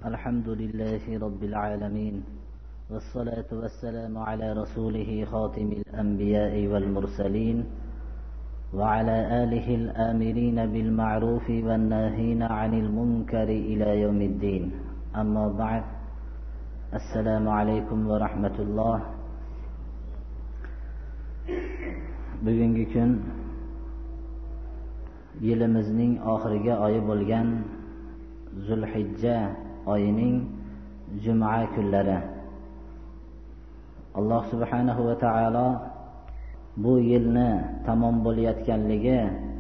الحمد لله رب العالمين، والصلاة والسلام على رسوله خاتم الأنبياء والمرسلين، وعلى آله الآمرين بالمعروف والناهين عن المنكر إلى يوم الدين. أما بعد، السلام عليكم ورحمة الله. Bugungi kun yilimizning oxirgi oyi bo'lgan Zulhijja oyining juma kunlari. Alloh subhanahu va taolo bu yilni tamom bo'layotganligi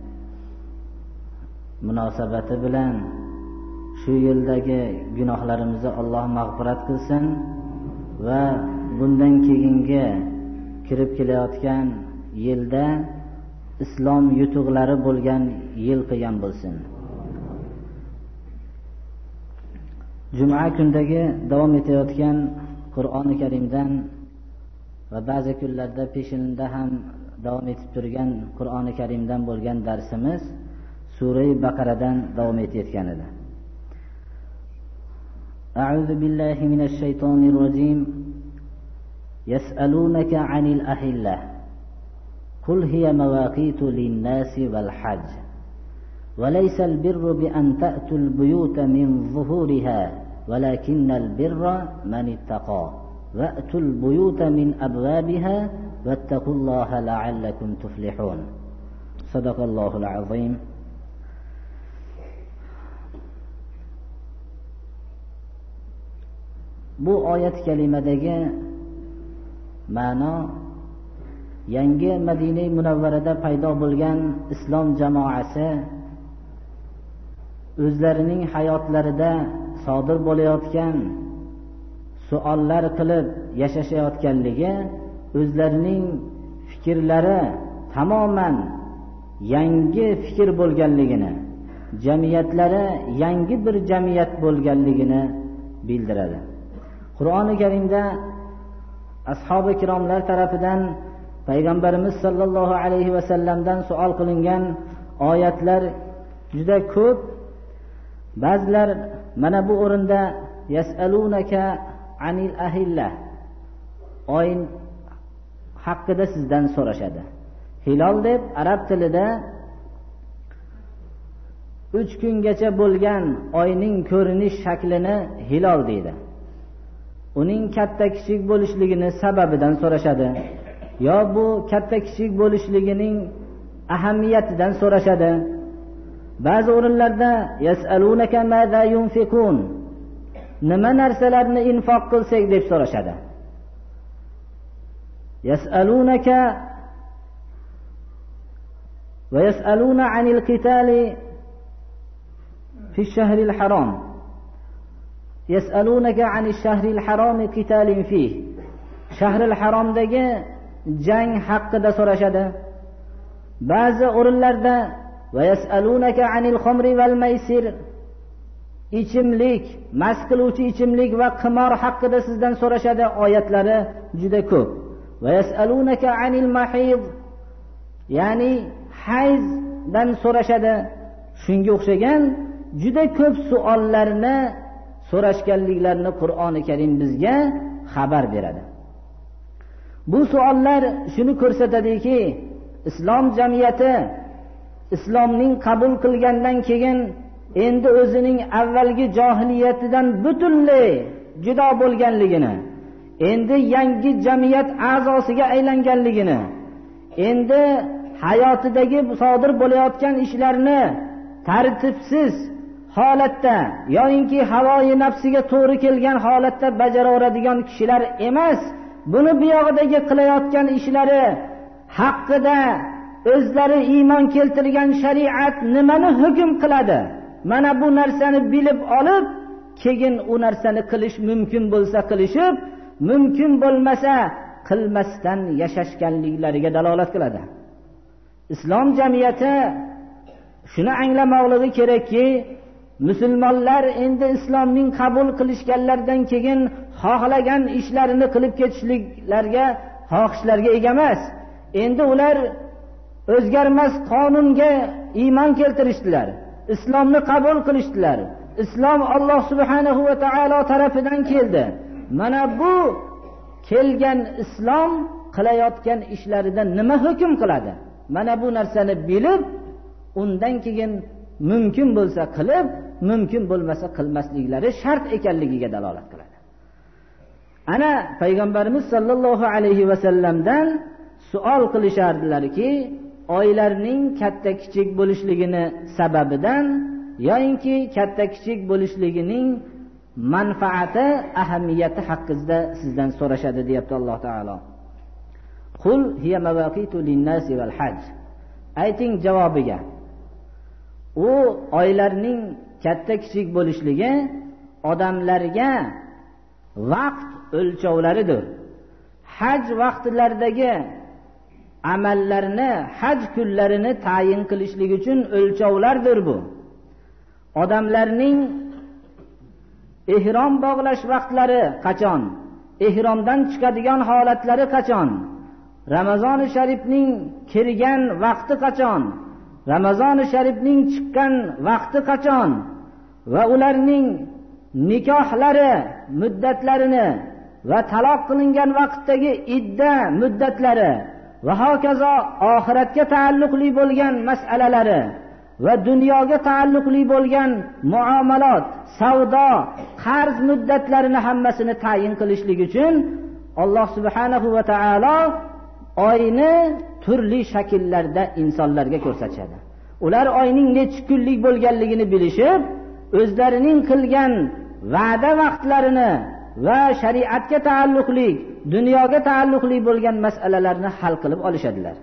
munosabati bilan shu yildagi gunohlarimizni Alloh mag'firat qilsin va bundan keyingi kirib kelayotgan yilda islom yutuqlari bo'lgan yil qilgan bo'lsin. Juma kundagi davom etayotgan Qur'oni Karimdan va ba'zi kunlarda peshinda ham davom etib turgan Qur'oni Karimdan bo'lgan darsimiz Sura Baqaradan davom etayotgan edi. A'udhu billahi minash shaytonir rojim. Yas'alunaka 'anil ahillah. Qul hiya mawaqitu lin-nasi wal hajj. Wa laysa al-birru bi an ta'tu al-buyuta min zuhuriha, walakinna al-birra man ittaqa. Wa'tu al-buyuta min abwabiha wattaqullaha la'allakum tuflihun. Sadaqallohu al-azim. Bu oyat kalimadagi ma'no yangi Madina Munavvarada paydo bo'lgan islom jamoasi o'zlarining hayotlarida sodir bo'layotgan savollar qilib yashashayotganligi, o'zlarining fikrlari tamoman yangi fikr bo'lganligini, jamiyatlari yangi bir jamiyat bo'lganligini bildiradi. Qur'oni Karimda ashabi kiromlar tarafidan Payg'ambarimiz sallallohu alayhi va sallamdan savol qilingan oyatlar juda ko'p. Ba'zilar mana bu o'rinda yas'alunaka anil ahillah, oyin haqida sizdan so'rashadi. Hilol deb arab tilida 3 kungacha bo'lgan oyning ko'rinish shaklini hilol deydi. Uning katta kichik bo'lishligini sababidan so'rashadi. Yo bu katta kichik bo'lishligining ahamiyatidan so'rashadi. Ba'zi o'rinlarda yas'alunaka madha yunfiqun, nima narsalarni infoq qilsak deb so'rashadi. Yas'alunaka va yas'aluna 'anil qitali fi ash-shahril haram. Yas'alunaka 'anil shahril haram qitalin fihi. Shahril haromdagi jang haqida so'rashadi. Ba'zi o'rinlarda va yas'alunaka 'anil khamri wal maysir, ichimlik, mast qiluvchi ichimlik va qimor haqida sizdan so'rashadi. Oyatlari juda ko'p. Va yas'alunaka 'anil mahid, ya'ni hayzdan so'rashadi. Shunga o'xshagan juda ko'p savollarni so'rashganliklarini Qur'oni Karim bizga xabar beradi. Bu savollar shuni ko'rsatadiki, islom jamiyati islomning qabul qilgandan keyin endi o'zining avvalgi johiliyatidan butunlay judo bo'lganligini, endi yangi jamiyat a'zosiga aylanganligini, endi hayotidagi sodir bo'layotgan ishlarni tartibsiz holatda yoinki havoyi nafsiga to'g'ri kelgan holatda bajaraveradigan kishilar emas, buni bu yog'idagi qilayotgan ishlari haqida o'zlari iymon keltirgan shariat nimani hukm qiladi, mana bu narsani bilib olib, keyin u narsani qilish mumkin bo'lsa qilishib, mumkin bo'lmasa qilmasdan yashashganliklariga dalolat qiladi. Islom jamiyati shuni anglamoqligi kerakki, musulmonlar endi islomning qabul qilishganlaridan keyin xohlagan ishlarini qilib ketishliklarga, xohishlarga ega emas. Endi ular o'zgarmas qonunga iymon keltirishdilar. islomni qabul qilishdilar. islom Alloh subhanahu va taolo tarafidan keldi. Mana bu kelgan islom qilayotgan ishlarida nima hukm qiladi? Mana bu narsani bilib, undan keyin mumkin bo'lsa qilib, mumkin bo'lmasa qilmasliklari shart ekanligiga dalolat qiladi. Ana payg'ambarimiz sollallohu alayhi va sallamdan savol qilishardilarki, oylarning katta kichik bo'lishligini sababidan yoki katta kichik bo'lishligining manfaati, ahamiyati haqida sizdan so'rashadi, deyapti Alloh taolo. Qul hiya mawaqitu lin-nasi val hajj. Ayting javobiga. U oylarning katta kichik bo'lishligi odamlarga vaqt o'lchovlaridir. Haj vaqtlaridagi amallarni, haj kunlarini tayin qilishlik uchun o'lchovlardir bu. Odamlarning ihrom bog'lash vaqtlari qachon? Ihromdan chiqadigan holatlari qachon? Ramazon-i sharifning kirgan vaqti qachon? Ramazon-i sharifning chiqqan vaqti qachon? Va ularning nikohlari muddatlarini va taloq qilingan vaqtdagi idda muddatlari va hokazo oxiratga taalluqli bo'lgan masalalari va dunyoga taalluqli bo'lgan muomalat, savdo, qarz muddatlarini hammasini tayin qilishlik uchun Alloh subhanahu va taolo oyni turli shakllarda insonlarga ko'rsatadi. Ular oyning necha kunlik bo'lganligini bilishib, o'zlarining qilgan va'da vaqtlarini va shariatga taalluqli, dunyoga taalluqli bo'lgan masalalarni hal qilib olishadilar.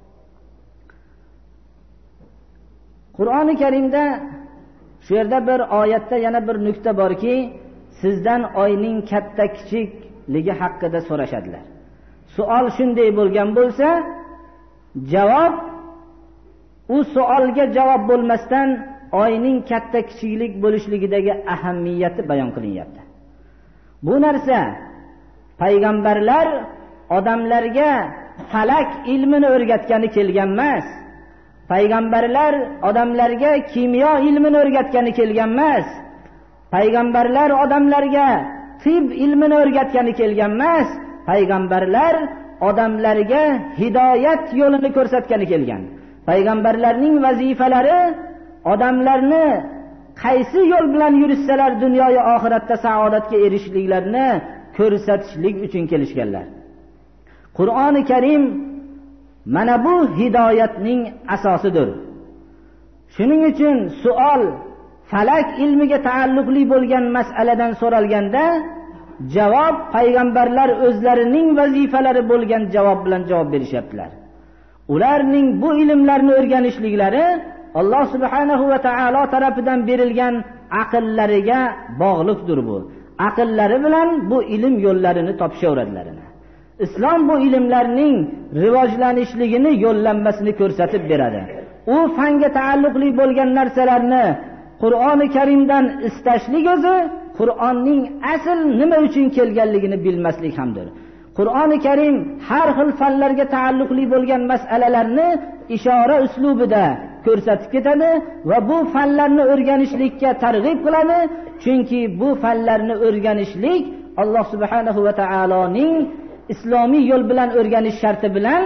Qur'oni Karimda shu yerda bir oyatda yana bir nuqta borki, sizdan oyning katta kichikligi haqida so'rashadilar. Savol shunday bo'lgan bo'lsa, javob u savolga javob bo'lmasdan oyning katta kichiklik bo'lishligidagi ahamiyati bayon qilinyapti. Bu narsa payg'ambarlar odamlarga falak ilmini o'rgatgani kelgan emas. Payg'ambarlar odamlarga kimyo ilmini o'rgatgani kelgan emas. Payg'ambarlar odamlarga tib ilmini o'rgatgani kelgan emas. Payg'ambarlar odamlarga hidoyat yo'lini ko'rsatgani kelgan. Payg'ambarlarning vazifalari odamlarni qaysi yo'l bilan yurishsalar dunyo va oxiratda saodatga erishishliklarini ko'rsatishlik uchun kelishganlar. Qur'oni Karim mana bu hidoyatning asosidir. Shuning uchun savol falak ilmiga taalluqli bo'lgan masaladan so'ralganda javob payg'ambarlar o'zlarining vazifalari bo'lgan javob bilan javob berishyaptilar. Ularning bu ilmlarni o'rganishliklari Alloh subhanahu va taolo tarafidan berilgan aqllariga bog'liqdir bu. Aqllari bilan bu ilm yo'llarini topishaveradilar. Islom bu ilmlarning rivojlanishligini, yo'llanmasini ko'rsatib beradi. U fanga taalluqli bo'lgan narsalarni Qur'oni Karimdan istashlik o'zi Qur'onning asl nima uchun kelganligini bilmaslik hamdir. Qur'oni Karim har xil fanlarga taalluqli bo'lgan masalalarni ishora uslubida ko'rsatib ketadi va bu fanlarni o'rganishlikka targ'ib qiladi. Chunki bu fanlarni o'rganishlik Alloh subhanahu va taoloning islomiy yo'l bilan o'rganish sharti bilan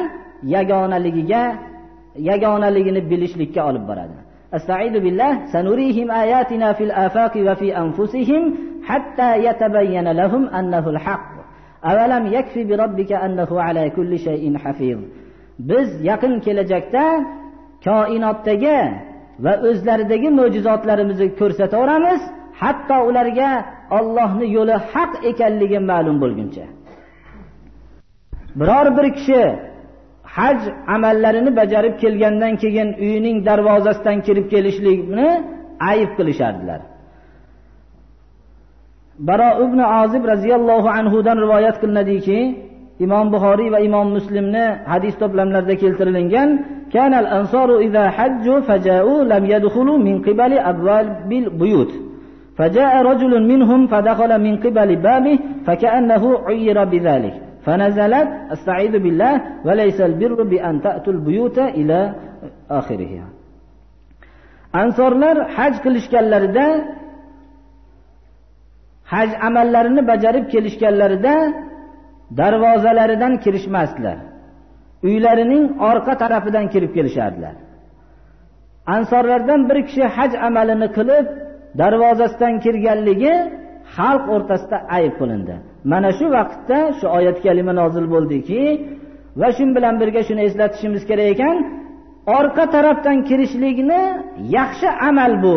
yagonaligini bilishlikka olib boradi. Estaizu billah, sanurihim ayatina fil afaqi va fi anfusihim hatta yatabayyana lahum annahu al-haq. Avalam yakfi bi robbika annahu ala kulli shay'in hafiz. Biz yaqin kelajakda koinotdagi va o'zlaridagi mo'jizotlarimizni ko'rsataveramiz, hatto ularga Allohning yo'li haq ekanligi ma'lum bo'lguncha. Biror bir kishi haj amallarini bajarib kelgandan keyin uyining darvozasidan kirib kelishlikni ayib qilishardilar. Baro ibn Azib radhiyallohu anhu dan rivoyat qilinadiki, Imom Buxoriy va Imom Muslimni hadis to'plamlarida keltirilgan, kanal ansaru idza hajju faja'u lam yadkhulu min qibali abwabil buyut. فجاء رجل منهم فدخل من قبل بابه فكأنه عير بذلك فنزلت استعيذ بالله وليس البر بأن تأتوا البيوت إلى آخره. Ansorlar haj qilishganlarida haj amallarini bajarib kelishganlarida darvozalaridan kirishmasdilar. Uylarining orqa tarafidan kirib kelishardilar. Ansorlardan bir kishi haj amalini qilib darvozasidan kirganligi xalq o'rtasida ayb qilindi. Mana shu vaqtda shu oyat kalima nozil bo'ldiki, va shu bilan birga shuni eslatishimiz kerak ekan, orqa tarafdan kirishlikni yaxshi amal bu.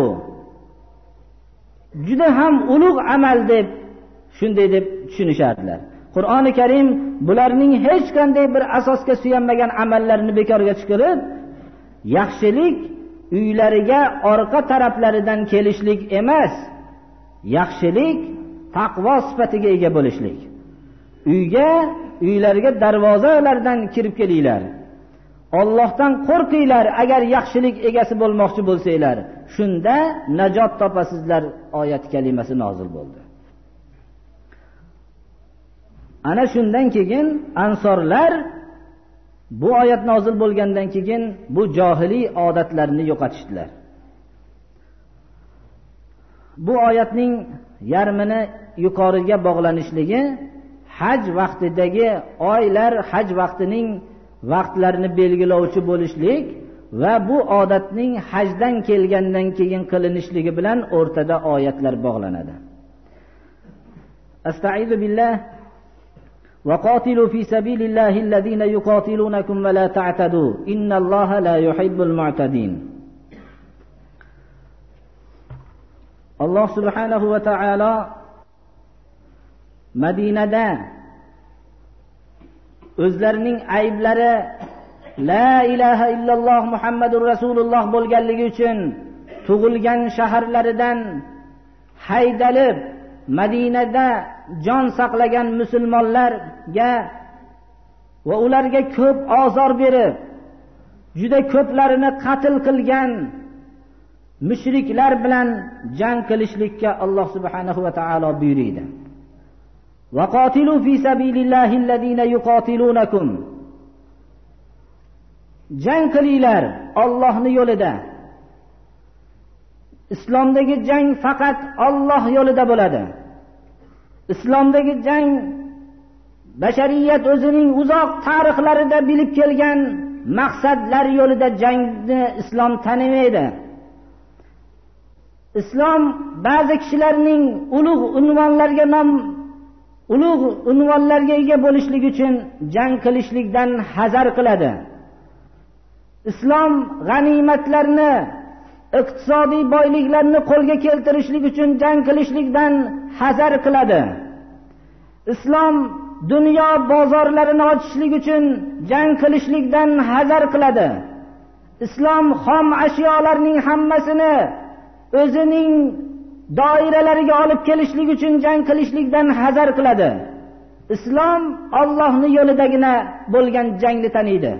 Juda ham ulug' amal deb shunday deb tushunishardilar. Qur'oni Karim bularning hech qanday bir asosga suyanmagan amallarini bekorga chiqarib, yaxshilik uylariga orqa taraflaridan kelishlik emas, yaxshilik taqvo sifatiga ega bo'lishlik. Uylariga darvozalardan kirib kelinglar. Allohdan qo'rqinglar agar yaxshilik egasi bo'lmoqchi bo'lsanglar, shunda najot topasizlar oyat kalimasi nozil bo'ldi. Ana shundan keyin ansorlar bu oyat nozil bo'lgandan keyin bu johiliy odatlarini yo'qotishdilar. Bu oyatning yarmini yuqoriga bog'lanishligi haj vaqtidagi oylar, haj vaqtining vaqtlarini belgilovchi bo'lishlik va bu odatning hajdan kelgandan keyin qilinishligi bilan o'rtada oyatlar bog'lanadi. Astaizu billah va qatilu fi sabilillahi allazina yuqatilunakum va la ta'tadu innalloha la yuhibbul mu'tadin. Alloh subhanahu va taolo Madinada o'zlarining ayblari la ilaha illalloh Muhammadur Rasululloh bo'lganligi uchun tug'ilgan shaharlaridan haydalib Madinada jon saqlagan musulmonlarga va ularga ko'p ozor berib, juda ko'plarini qatl qilgan mushriklar bilan jang qilishlikka Alloh subhanahu va taolo buyurdi. Va qatilu fi sabilillahi allazina yuqatilunakum. Jang qilinglar Allohning yo'lida. Islomdagi jang faqat Alloh yo'lida bo'ladi. Islomdagi jang bashariyat o'zining uzoq tarixlarida bilib kelgan maqsadlar yo'lida jangni islom tanimaydi. Islom ba'zi kishilarning ulug' unvonlarga ega bo'lishlik uchun jang qilishlikdan hazar qiladi. Islom g'animatlarni, iqtisodiy boyliklarni qo'lga keltirishlik uchun jang qilishlikdan hazar qiladi. Islom dunyo bozorlarini ochishlik uchun jang qilishlikdan hazar qiladi. Islom xom ashyolarning hammasini o'zining doiralariga olib kelishlik uchun jang qilishlikdan hazar qiladi. Islom Allohning yo'lidagina bo'lgan jangni taniydi.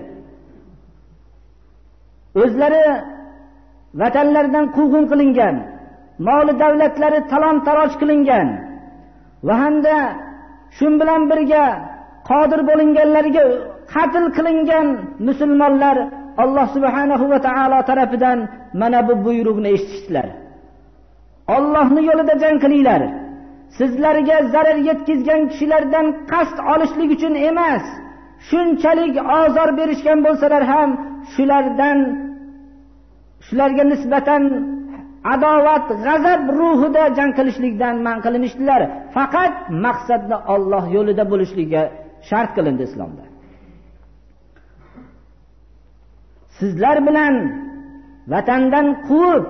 O'zlari vatanlaridan quvg'in qilingan, mol davlatlari talon-taroj qilingan va hamda shun bilan birga qodir bo'linganlarga qatl qilingan musulmonlar Alloh subhanahu va taolo tarafidan mana bu buyruqni eshitishdilar. Allohning yo'lida jang qilinglar. Sizlarga zarar yetkazgan kishilardan qasd olishlik uchun emas, shunchalik ozor berishgan bo'lsalar ham shularga nisbatan adovat, g'azab ruhida jang qilishlikdan man qilinishdilar. Faqat maqsadni Alloh yo'lida bo'lishligiga shart qilindi islomda. Sizlar bilan vatandan quvib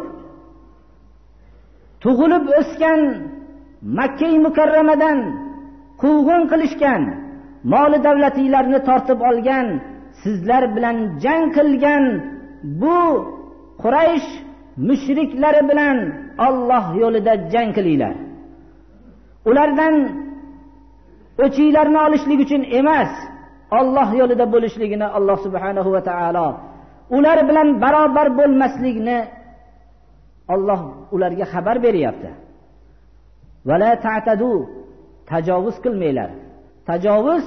tug'ilib o'sgan Makka-i Mukarramadan quvg'in qilishgan, mol davlatlarni tortib olgan, sizlar bilan jang qilgan bu Quraysh mushriklari bilan Alloh yo'lida jang qilinglar. Ulardan o'chinglarni olishlik uchun emas, Alloh yo'lida bo'lishligini Alloh subhanahu va taolo ular bilan barobar bo'lmaslikni Alloh ularga xabar beryapti. Va la ta'tadu, tajovuz qilmanglar. Tajovuz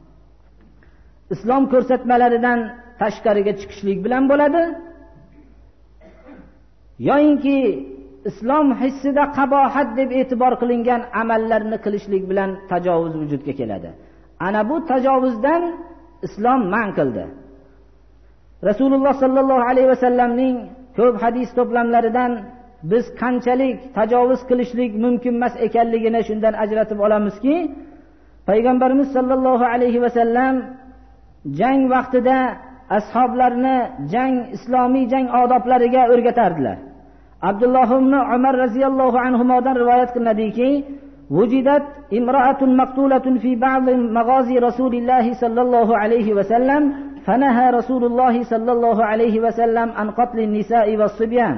islom ko'rsatmalaridan tashqariga chiqishlik bilan bo'ladi. Yo'inki islom hissida qabohat deb e'tibor qilingan amallarni qilishlik bilan tajovuz vujudga keladi. Ana bu tajovuzdan islom man qildi. Rasululloh sallallohu alayhi vasallamning ko'p hadis to'plamlaridan biz qanchalik tajovuz qilishlik mumkin emas ekanligini shundan ajratib olamizki, payg'ambarimiz sallallohu alayhi vasallam jang vaqtida ashoblarni islomiy jang odoblariga o'rgatardilar. Abdulloh ibn Umar radhiyallohu anhudan rivoyat qilinadiki, wujidat imra'atun maqtulatun fi ba'd maghazi Rasulilloh sallallohu alayhi vasallam fanaha Rasululloh sallallohu alayhi vasallam an qatl an-nisa'i was-sibyan.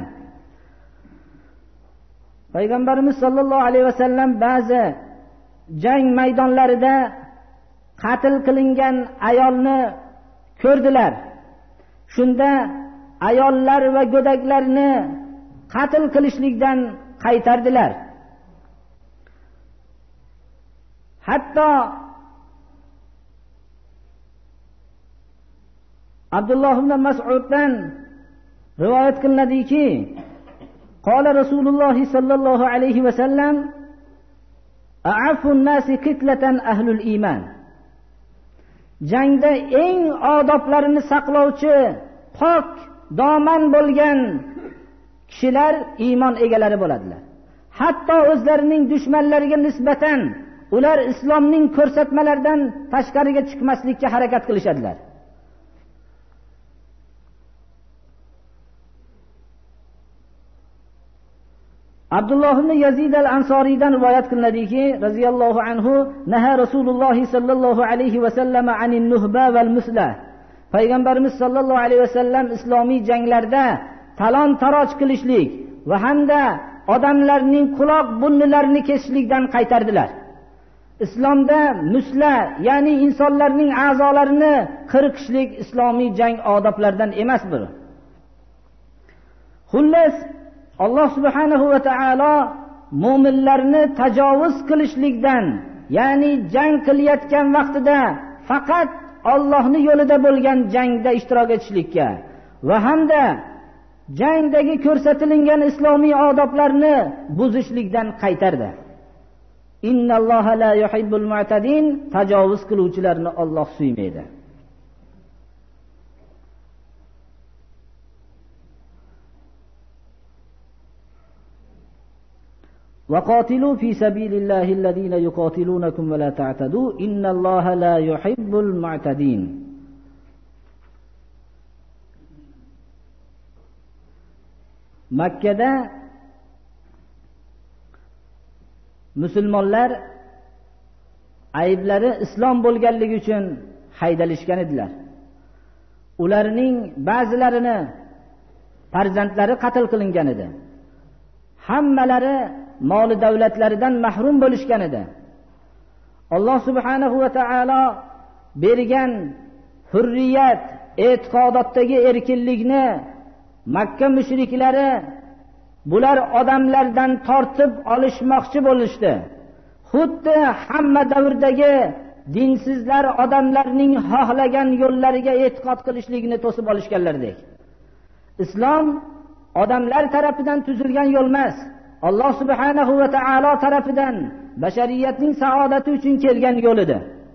Payg'ambarimiz sallallohu alayhi vasallam ba'zi jang maydonlarida qatl qilingan ayolni ko'rdilar. Shunda ayollar va go'daklarni qatl qilishlikdan qaytardilar. Hatto Abdulloh ibn Mas'uddan rivoyat qilinadiki, qala Rasululloh sallallohu alayhi vasallam a'afu an-nasi qitlatan ahlul iman. Jangda eng odoblarini saqlovchi, pok, doman bo'lgan kishilar iymon egalari bo'ladilar. Hatto o'zlarining dushmanlariga nisbatan ular islomning ko'rsatmalaridan tashqariga chiqmaslikka harakat qilishadilar. Abdulloh ibn Yazid al-Ansariydan rivoyat qilinadiki, radhiyallohu anhu, naha Rasululloh sallallohu alayhi vasallam anin nuhba val musla. Payg'ambarimiz sallallohu alayhi vasallam islomiy janglarda talon-taroj qilishlik va hamda odamlarning quloq burnilarini kesishlikdan qaytardilar. Islomda musla, ya'ni insonlarning a'zolarini qirqishlik islomiy jang odoblaridan emas bu. Xullas, Alloh subhanahu va taolo mu'minlarni tajovuz qilishlikdan, ya'ni jang qilayotgan vaqtida faqat Allohning yo'lida bo'lgan jangda ishtirok etishlikka va hamda jangdagi ko'rsatilgan islomiy odoblarni buzishlikdan qaytardi. Innalloha la yuhibbul mu'tadin, tajovuz qiluvchilarni Alloh suymaydi. وقاتلوا في سبيل الله الذين يقاتلونكم ولا تعتدوا إن الله لا يحب المعتدين. Makkada musulmonlar ayblari islom bo'lganligi uchun haydalishgan edilar. Ularning ba'zilarini farzandlari qatl qilingan edi. Hammalari mol davlatlaridan mahrum bo'lishgan edi. Alloh subhanahu va taolo bergan hurriyat, e'tiqodotdagi erkinlikni Makka mushriklari bular odamlardan tortib olishmoqchi bo'lishdi. Xuddi hamma davrdagi dinsizlar odamlarning xohlagan yo'llariga e'tiqod qilishligini to'sib olishganlardek. Islom odamlar tarafidan tuzilgan yo'l emas, Alloh subhanahu va taolo tarafidan bashariyatning saodati uchun kelgan yo'l edi.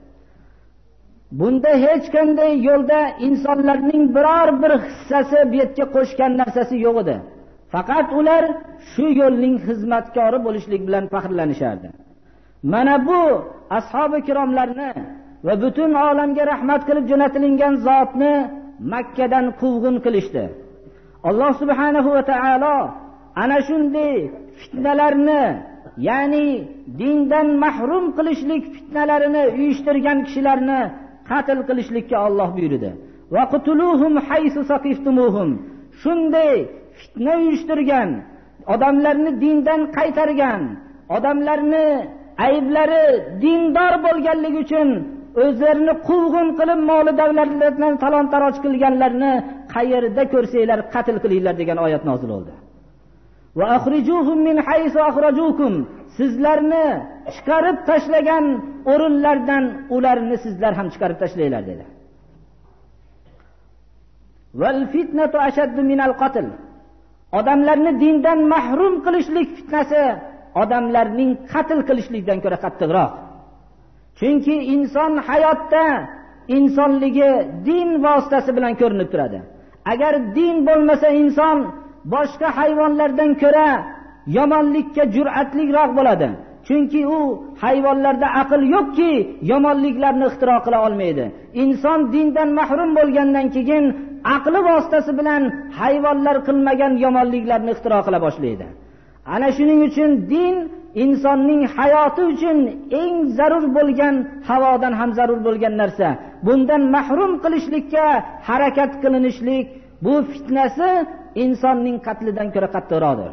Bunda hech qanday yo'lda insonlarning biror bir hissasi bu yerga qo'shgan narsasi yo'q edi. Faqat ular shu yo'lning xizmatkori bo'lishlik bilan faxrlanishardi. Mana bu ashabi kiromlarni va butun olamga rahmat qilib jo'natilgan zotni Makkadan quvg'in qilishdi. Alloh subhanahu va taolo ana shunday fitnalarni, ya'ni dindan mahrum qilishlik fitnalarini uyushtirgan kishilarni qatl qilishlikka Alloh buyurdi. Va qutuluhum haysu saqiftumuhum. Shunday fitna uyushtirgan, odamlarni dindan qaytargan, odamlarni ayblari dindor bo'lganligi uchun o'zlarini quvg'in qilib mol davlatlardan talon-taroj qilganlarni qayerda ko'rsanglar qatl qilinglar degan oyat nozil bo'ldi. Va akhrijuhum min haysu akhrajukum. Sizlarni chiqarib tashlagan o'rinlardan ularni sizlar ham chiqarib tashlanglar dedi. Val fitnatu ashaddu minal qatl. odamlarni dindan mahrum qilishlik fitnasi odamlarning qatl qilishlikdan ko'ra qattiqroq. Chunki inson hayotda insonligi din vositasi bilan ko'rinib turadi. Agar din bo'lmasa inson boshqa hayvonlardan ko'ra yomonlikka jur'atliroq bo'ladi. Chunki u hayvonlarda aql yo'qki yomonliklarni ixtiro qila olmaydi. Inson dindan mahrum bo'lgandan keyin aqli vositasi bilan hayvonlar qilmagan yomonliklarni ixtiro qila boshlaydi. Ana shuning uchun din insonning hayoti uchun eng zarur bo'lgan, havodan ham zarur bo'lgan narsa. Bundan mahrum qilishlikka harakat qilinishlik, bu fitnasi insonning qatlidan ko'ra qattiqroqdir.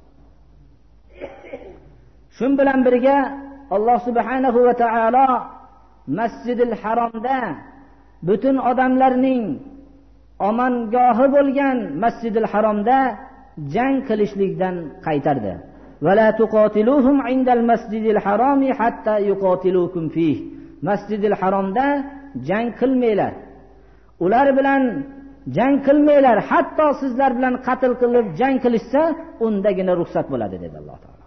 Shun bilan birga Alloh subhanahu va taolo Masjidil Haromda butun odamlarning omongohi bo'lgan Masjidil Haromda jang qilishlikdan qaytardi. ولا تقاتلوهم عند المسجد الحرام حتى يقاتلوكم فيه. Masjidil Haromda jang qilmanglar. Ular bilan jang qilmanglar, hatto sizlar bilan qatl qilib jang qilishsa, undagina ruxsat bo'ladi dedi Alloh taolo.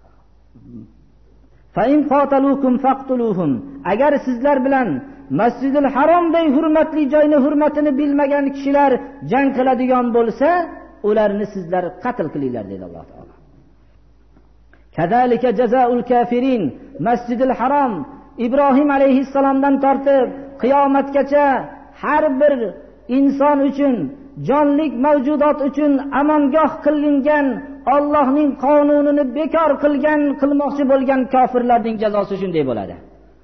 Fa in qatalukum faqtuluhum. Agar sizlar bilan Masjidil Haromday hurmatli joyni hurmatini bilmagan kishilar jang qiladigan bo'lsa, ularni sizlar qatl qilinglar dedi Alloh taolo. Kazalika jazaul kafirin. Masjidil Harom Ibrohim alayhissalomdan tortib qiyomatgacha har bir inson uchun, jonlik mavjudot uchun amongoh qilingan, Allohning qonunini bekor qilmoqchi bo'lgan kofirlarning jazosi shunday bo'ladi.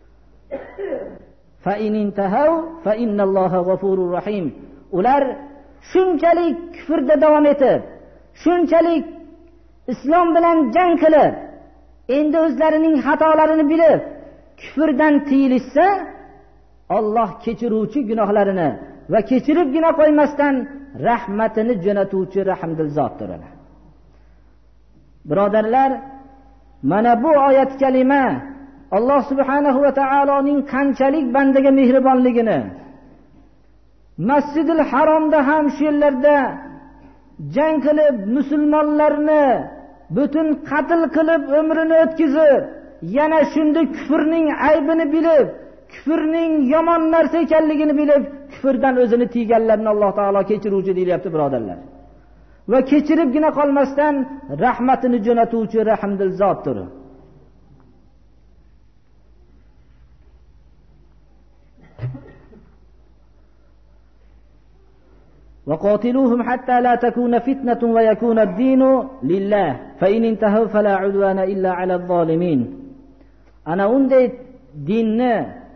Fa in intahaw fa innalloha g'afurur rahim. Ular shunchalik kufrda davom etib, shunchalik islom bilan jang qilib, endi o'zlarining xatolarini bilib kufrdan tiyilishsa, Alloh kechiruvchi gunohlarini va kechiribgina qo'ymasdan rahmatini jo'natuvchi rahmdil zotdir. Birodarlar, mana bu oyat kalima Alloh subhanahu va taoloning qanchalik bandaga mehribonligini, Masjidil Haromda ham shu yerlarda jang qilib musulmonlarni butun qatl qilib umrini o'tkazib, yana shunda kufrning aybini bilib, kufrning yomon narsa ekanligini bilib, kufrdan o'zini tiyganlarni Alloh taolo kechiruvchi deyapti birodarlar. Va kechiribgina qolmasdan rahmatini jo'natuvchi rahmdil zotdir. وقاتلوهم حتى لا تكون فتنة ويكون الدين لله فإن انتهوا فلا عدوان إلا على الظالمين. Ana unday dinni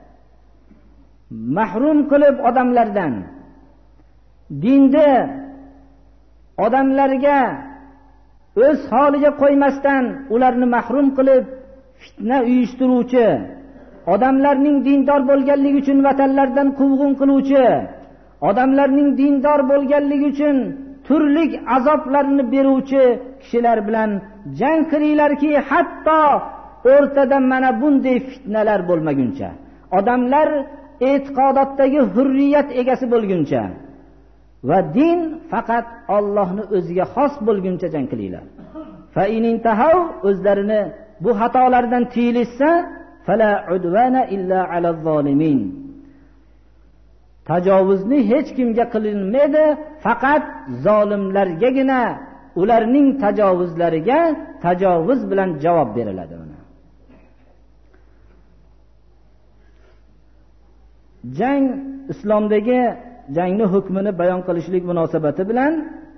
mahrum qilib odamlardan, dinda odamlarga o'z holiga qo'ymasdan ularni mahrum qilib fitna uyushtiruvchi, odamlarning dindor bo'lganligi uchun vatanlardan quvg'in qiluvchi, odamlarning dindor bo'lganligi uchun turli azoblarni beruvchi kishilar bilan jang qilinglarki, hatto o'rtada mana bunday fitnalar bo'lmaguncha, odamlar e'tiqodotdagi hurriyat egasi bo'lguncha va din faqat Allohning o'ziga xos bo'lguncha jang qilinglar. Fa in intahaw, o'zlarini bu xatolardan tiyilsa, fala udwana illa alal zolimin. Tajovuzni hech kimga qilinmaydi, faqat zolimlargagina ularning tajovuzlariga tajovuz bilan javob beriladi. Jang islomdagi jangni hukmini bayon qilishlik munosabati bilan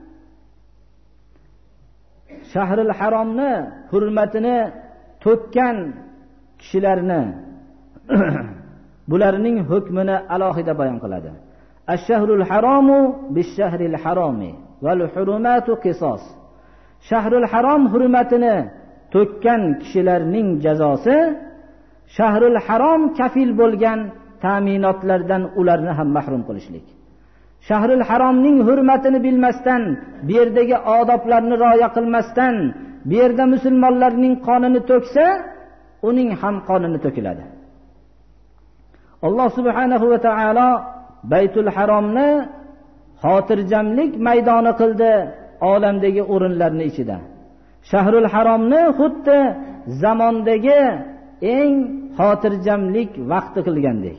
Shahrul Haromni hurmatini to'kkan kishilarni bularning hukmini alohida bayon qiladi. Ash-shahrul haromu bish-shahril haromi val hurumatu qisos. Shahrul Harom hurmatini to'kkan kishilarning jazosi Shahrul Harom kafil bo'lgan ta'minotlardan ularni ham mahrum qilishlik. Shahrul Haromning hurmatini bilmasdan, bu yerdagi odoblarni rioya qilmasdan, bu yerda musulmonlarning qonini to'ksa, uning ham qonini to'kiladi. Alloh subhanahu va taolo Baytul Haromni xotirjamlik maydoni qildi, olamdagi o'rinlarning ichida. Shahrul Haromni xuddi zamondagi eng xotirjamlik vaqti qilgandek.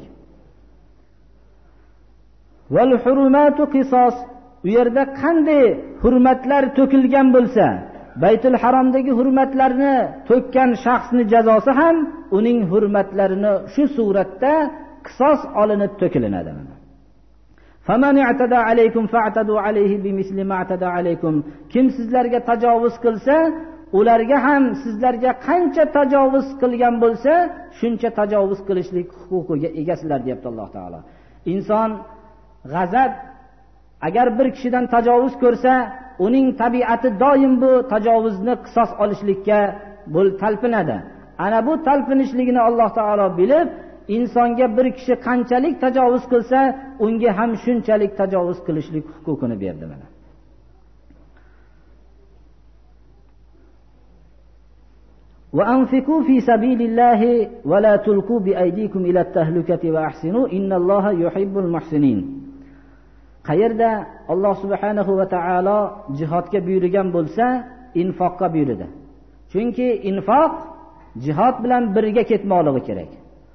Val hurumatu qisos, u yerda qanday hurmatlar to'kilgan bo'lsa, Baytul Haromdagi hurmatlarni to'kkan shaxsni jazosi ham uning hurmatlarini shu suratda qisos olinib to'kilinadi. Faman i'tada alaykum fa'tadu alayhi bimisli ma i'tada alaykum. Kim sizlarga tajovuz qilsa, ularga ham sizlarga qancha tajovuz qilgan bo'lsa, shuncha tajovuz qilishlik huquqiga egasizlar, deyapti Alloh taolo. Inson g'azab agar bir kishidan tajovuz ko'rsa, uning tabiati doim bu tajovuzni qisos olishlikka talpinadi. Ana bu talpinishligini Alloh taolo bilib, insonga bir kishi qanchalik tajovuz qilsa, unga ham shunchalik tajovuz qilishlik huquqini berdi mana. Wa anfiqu fi sabilillahi wa la tulqu bi aydikum ila at-tahlukati wa ahsinu innalloha yuhibbul muhsinin. Qayerda Alloh subhanahu va taolo jihodga buyurgan bo'lsa, infoqqa buyurdi. Chunki infoq jihod bilan birga ketmoqligi kerak.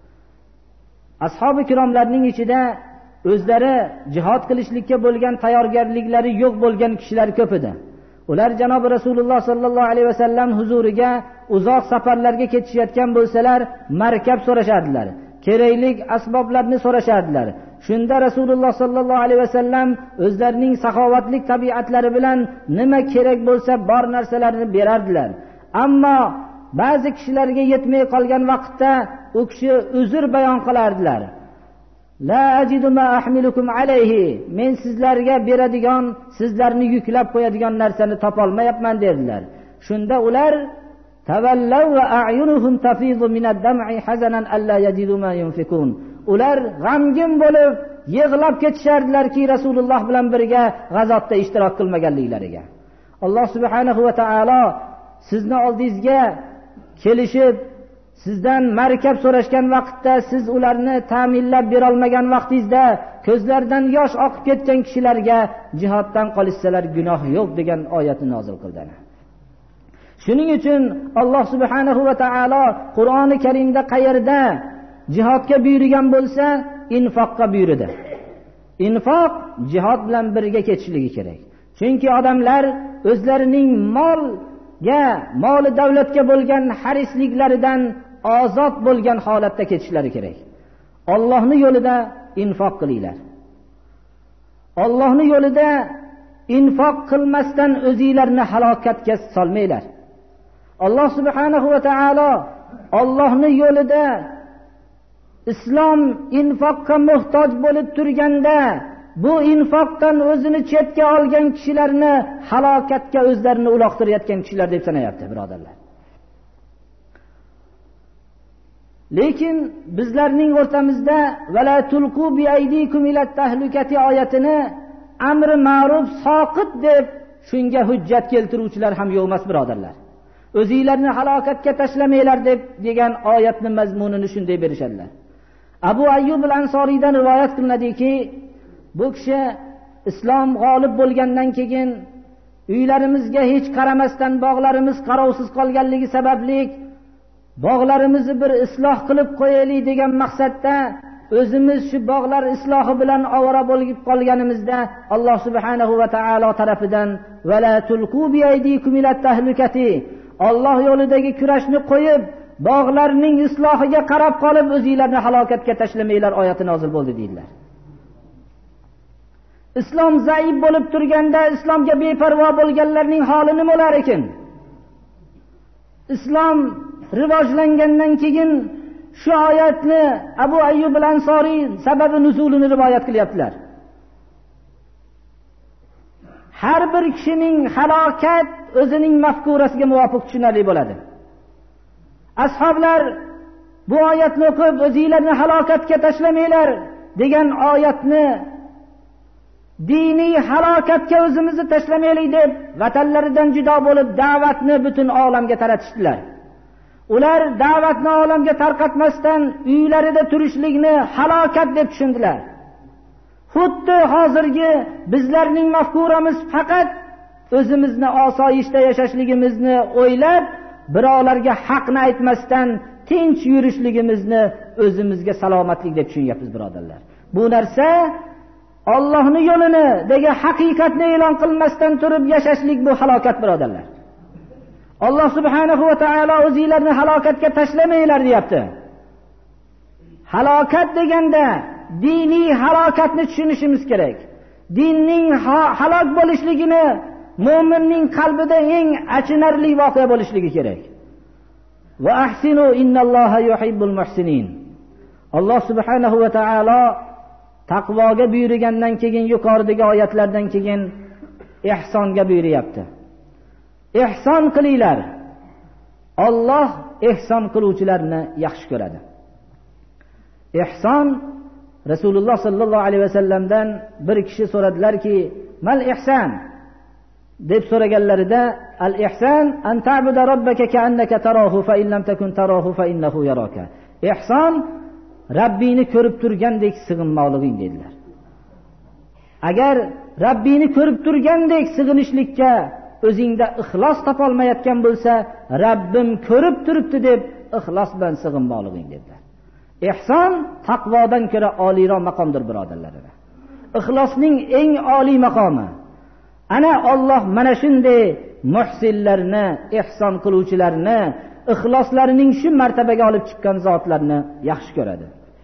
Ashabi kiromlarning ichida o'zlari jihod qilishlikka bo'lgan tayyorgarliklari yo'q bo'lgan kishilar ko'p edi. Ular janob Rasululloh sallallohu alayhi vasallam huzuriga uzoq safarlarga ketishayotgan bo'lsalar, markab so'rashardilar, kerakli asboblarni so'rashardilar. Shunda Rasululloh sallallohu alayhi vasallam o'zlarining saxovatli tabiatlari bilan nima kerak bo'lsa bor narsalarni berardilar. Ammo ba'zi kishilarga yetmay qolgan vaqtda u kishi uzr bayon qilardilar. La ajidu ma ahmilukum alayhi. Men sizlarga beradigan, sizlarni yuklab qo'yadigan narsani topolmayapman dedilar. Shunda ular tavallaw va a'yunuhum tafizu min ad-dam'i hazanan alla yajidu ma yunfikun. Ular g'amgin bo'lib yig'lab ketishardilarki, Rasululloh bilan birga g'azotda ishtirok qilmaganliklariga. Alloh subhanahu va taolo sizni oldingizga kelishib, sizdan markab so'rashgan vaqtda siz ularni ta'minlab bera olmagan vaqtingizda ko'zlaridan yosh oqib ketgan kishilarga jihoddan qolishsalar gunoh yo'q degan oyatni nozil qildi. Shuning uchun Alloh subhanahu va taolo Qur'oni Karimda qayerda jihodga buyurgan bo'lsa, infoqqa buyurdi. Infoq jihod bilan birga ketishligi kerak. Chunki odamlar o'zlarining moli davlatga bo'lgan harisliklaridan ozod bo'lgan holatda ketishlari kerak. Allohning yo'lida infoq qilinglar. Allohning yo'lida infoq qilmasdan o'zingizlarni halokatga solmanglar. Alloh subhanahu va taolo Allohning yo'lida islom infoqqa muhtoj bo'lib turganda, bu infoqdan o'zini chetga olgan kishilarni halokatga o'zlarini uloqtirayotgan kishilar deb sanayapti, birodarlar. Lekin bizlarning o'rtamizda vala tulqu bi aydikum ila tahlukati oyatini amri ma'ruf soqit deb shunga hujjat keltiruvchilar ham yo'q emas, birodarlar. O'zingizlarni halokatga tashlamanglar deb degan oyatning mazmunini shunday berishadilar. Abu Ayyub al-Ansoriydan rivoyat qilinadiki, bu kishi islom g'olib bo'lgandan keyin uylarimizga hech qaramasdan bog'larimiz qarovsiz qolganligi sababli bog'larimizni bir isloh qilib qo'yaylik degan maqsadda o'zimiz shu bog'lar islohi bilan ovora bo'lib qolganimizda Alloh subhanahu va taolo tarafidan vala tulqu bi aydikum ila tahlukati, Alloh yo'lidagi kurashni qo'yib bog'larning islohiga qarab qolib o'zingizlarni halokatga tashlamanglar oyati nozil bo'ldi deydilar. Islom zaif bo'lib turganda islomga beparvo bo'lganlarning holi nima bo'lar ekan? Islom rivojlangandan keyin shu oyatni Abu Ayyub al-Ansoriy sababi nuzulini rivoyat qilyaptilar. Har bir kishining halokat o'zining mafkurasiga muvofiq tushunarli bo'ladi. Ashoblar bu oyatni o'qib o'zingizlarni halokatga tashlamanglar degan oyatni diniy halokatga o'zimizni tashlamaylik deb vatanlaridan judo bo'lib da'vatni butun olamga taratishdilar. Ular da'vatni olamga tarqatmasdan uylarida turishlikni halokat deb tushundilar. Xuddi hozirgi bizlarning mafkuramiz faqat o'zimizni osoyishta yashashligimizni o'ylab, birovlarga haqni aytmasdan tinch yurishligimizni o'zimizga salomatlik deb tushunyapmiz, birodarlar. Bu narsa Allohning yo'lini degan haqiqatni e'lon qilmasdan turib yashashlik, bu halokat, birodarlar. Alloh subhanahu va taolo o'zingizlarni halokatga tashlamanglar deyapti. Halokat deganda diniy halokatni tushunishimiz kerak. Dinning halok bo'lishligini mu'minning qalbida eng achinarli voqea bo'lishligi kerak. Va ahsinu innalloha yuhibbul muhsinin. Alloh subhanahu va taolo taqvoga buyurgandan keyin, yuqoridagi oyatlardan keyin ihsonga buyuryapti. Ihson qilinglar. Alloh ihson qiluvchilarni yaxshi ko'radi. Ihson, Rasululloh sallallohu alayhi vasallamdan bir kishi so'radilarki, "Mal ihson?" deb so'raganlarida, "Al-ihson an ta'budu robbaka ka'annaka tarahu fa in lam takun tarahu fa innahu yaraka." Ihson Rabbini ko'rib turgandek sig'inmoqliging dedilar. Agar Rabbini ko'rib turgandek sig'inishlikka o'zingda ixlos topolmayotgan bo'lsa, Rabbim ko'rib turibdi deb ixlos bilan sig'inmoqliging dedilar. Ihson taqvodan ko'ra oliyroq maqomdir, birodarlar. Ixlosning eng oliy maqomi. Ana Alloh mana shunday muhsinlarni, ihson qiluvchilarni, ixloslarining shu martabaga olib chiqqan zotlarni yaxshi ko'radi.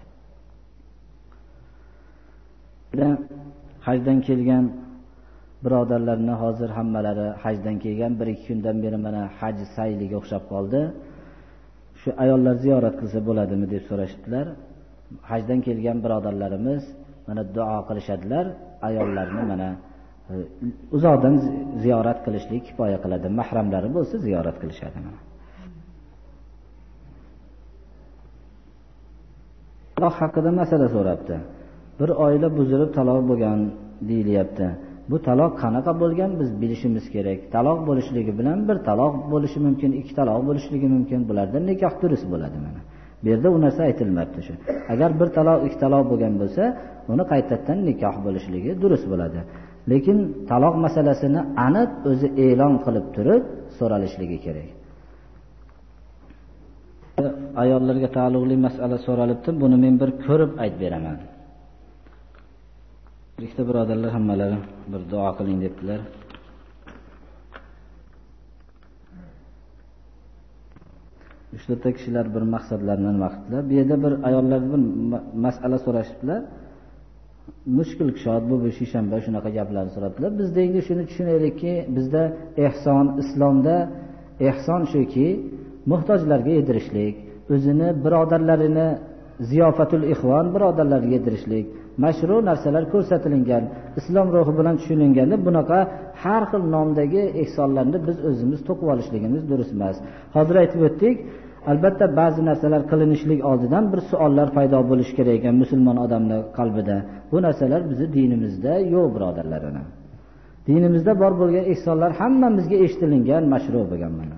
Hajdan kelgan birodarlarni hozir hammalari hajdan kelgan, 1-2 kundan beri mana haj sayliga o'xshab qoldi. Shu ayollar ziyorat qilsa bo'ladimi deb so'rashibdilar. Hajdan kelgan birodarlarimiz mana duo qilishadilar. Ayollarni mana uzoqdan ziyorat qilishlik kifoya qiladi. Mahramlari bo'lsa ziyorat qilishadi. Alloh haqida masala so'rabdi. Bir oila buzilib taloq bo'lgan deyilyapti. Bu taloq qanaqa bo'lgan biz bilishimiz kerak. Taloq bo'lishligi bilan bir taloq bo'lishi mumkin, 2 taloq bo'lishligi mumkin. Bulardan nikoh durust bo'ladi mana. Bu yerda u narsa aytilmayapti shu. Agar bir taloq, 2 taloq bo'lgan bo'lsa, uni qaytadan nikoh bo'lishligi durust bo'ladi. Lekin taloq masalasini aniq o'zi e'lon qilib turib so'ralishligi kerak. Ayollarga taalluqli masala so'ralibdi. Buni men bir ko'rib aytib beraman. Ikkita birodarlar hammalari bir duo qiling debdilar. Uchta kishilar bir maqsadlarni nima qildilar? Bu yerda bir ayollar bir masala so'rashibdilar. Mushkul kishot bu shishanba shunaqa gaplarni so'radilar. Biz endi shuni tushunaylikki, bizda ihson, islomda ihson shuki, muhtojlarga yedirishlik, o'zini birodarlarini ziyofatul ixvon birodarlarga yedirishlik, mashru narsalar ko'rsatilgan, islom ruhi bilan tushunilganda bunaqa har xil nomdagi ihsonlarni biz o'zimiz to'qib olishligimiz durust emas. Hozir aytib o'tdik, albatta ba'zi narsalar qilinishlik oldidan bir savollar paydo bo'lish kerak ekan musulmon odamning qalbida. Bu narsalar bizning dinimizda yo'q, birodarlarina. Dinimizda bor bo'lgan ihsonlar hammamizga eshitilingan, mashru bo'lgan mana.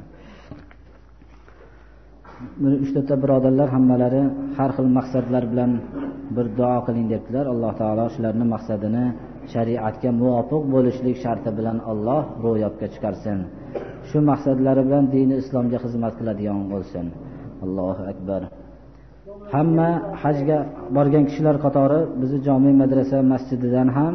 Uchta birodarlar hammalari har xil maqsadlar bilan bir duo qiling debdilar. Alloh taolo shularning maqsadini shariatga muvofiq bo'lishlik sharti bilan Alloh ro'yobga chiqarsin. Shu maqsadlari bilan dini islomga xizmat qiladigan bo'lsin. Allohu akbar. Hamma hajga borgan kishilar qatori bizi jome madrasa masjididan ham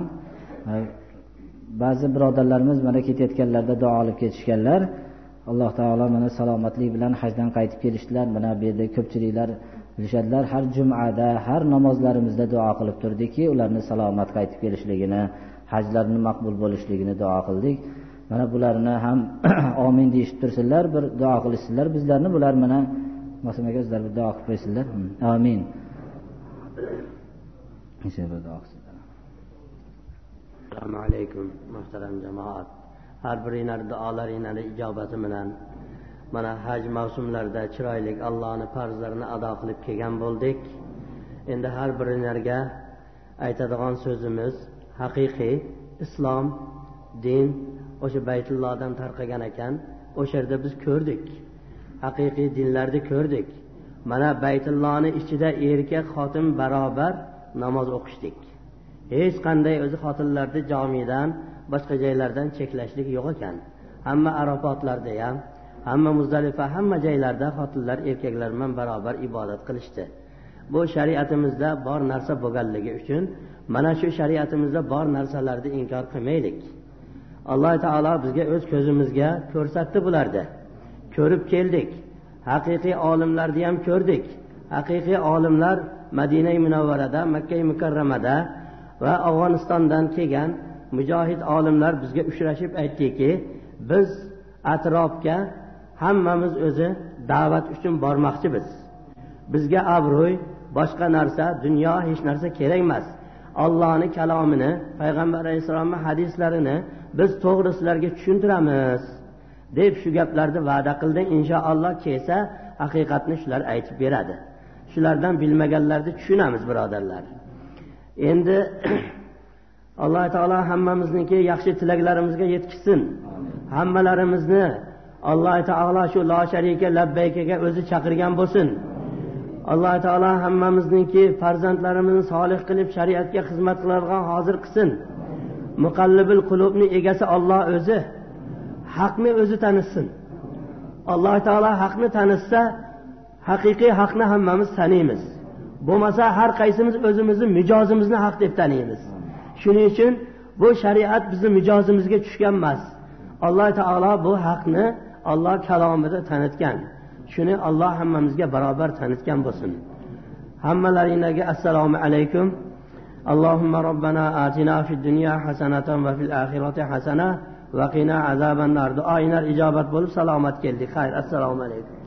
ba'zi birodarlarimiz mana ketayotganlarda duo olib ketishganlar. Alloh taolo mana salomatlik bilan hajdan qaytib kelishdilar. Mana bu yerda ko'pchiliklar bilishadilar. Har jumada, har namozlarimizda duo qilib turdikki, ularni salomat qaytib kelishligini, hajlarni maqbul bo'lishligini duo qildik. Mana bularni ham amin deyishib tursinlar, bir duo qilishsinlar. Bizlarni bular mana masamaga o'zlari bir duo qilib qo'ysinlar. Amin. Inshaalloh duo qilsinlar. Assalomu alaykum muhtaram jamoat. Har biringlar duolaringlar ijobati bilan mana haj mavsumlarida chiroyli Allohning farzlarini ado qilib kelgan bo'ldik. Endi har biringlarga aytadigan so'zimiz haqiqiy islom din o'sha Baytullohdan tarqagan ekan. O'sha yerda biz ko'rdik. Haqiqiy dinlarni ko'rdik. Mana Baytullohning ichida erkak xotin barobar namoz o'qishdik. Hech qanday o'zi xotinlarni jomidan boshqa joylardan cheklashlik yo'q ekan. Hamma arafotlarda ham, hamma Muzdalifa, hamma joylarda xotinlar erkaklar bilan barobar ibodat qilishdi. Bu shariatimizda bor narsa bo'lganligi uchun mana shu shariatimizda bor narsalarni inkor qilmaylik. Alloh taolo bizga o'z ko'zimizga ko'rsatdi bularni. Ko'rib keldik. Haqiqiy olimlarni ham ko'rdik. Haqiqiy olimlar Madina Munavvarada, Makka Mukarramada va Afg'onistondan kelgan mujohid olimlar bizga uchrashib aytdiki, biz atrofga hammamiz o'zi da'vat uchun bormoqchimiz. Bizga obro'y, boshqa narsa, dunyo hech narsa kerak emas. Allohning kalomini, payg'ambar alayhisolamning hadislarini biz to'g'ri sizlarga tushuntiramiz deb shu gaplarni va'da qildi. Inshaalloh kelsa haqiqatni shular aytib beradi. Shulardan bilmaganlarni tushunamiz, birodarlar. Endi Alloh taolo hammamizniki yaxshi tilaklarimizga yetkazsin. Hammalarimizni Alloh taolo shu la sharika labbaykaga o'zi chaqirgan bo'lsin. Alloh taolo hammamizniki farzandlarimizni solih qilib shariatga xizmat qiladigan hozir qilsin. Muqallibil qulubni egasi Alloh o'zi, haqni o'zi tanitsin. Alloh taolo haqni tanitsa, haqiqiy haqni hammamiz taniymiz. Bo'lmasa har qaysimiz o'zimizni mijozimizni haq deb taniymiz. Shuning uchun bu shariat bizning mijozimizga tushgan emas. Alloh taolo bu haqni Alloh kalomida tanitgan. Shuni Alloh hammamizga barobar tanitgan bo'lsin. Hammalaringizga assalomu alaykum. Allohumma robbana atina fid dunya hasanatan va fil oxirati hasana va qina azaban nar. Duoinglar ijobat bo'lib salomat keldik. Xayr, assalomu alaykum.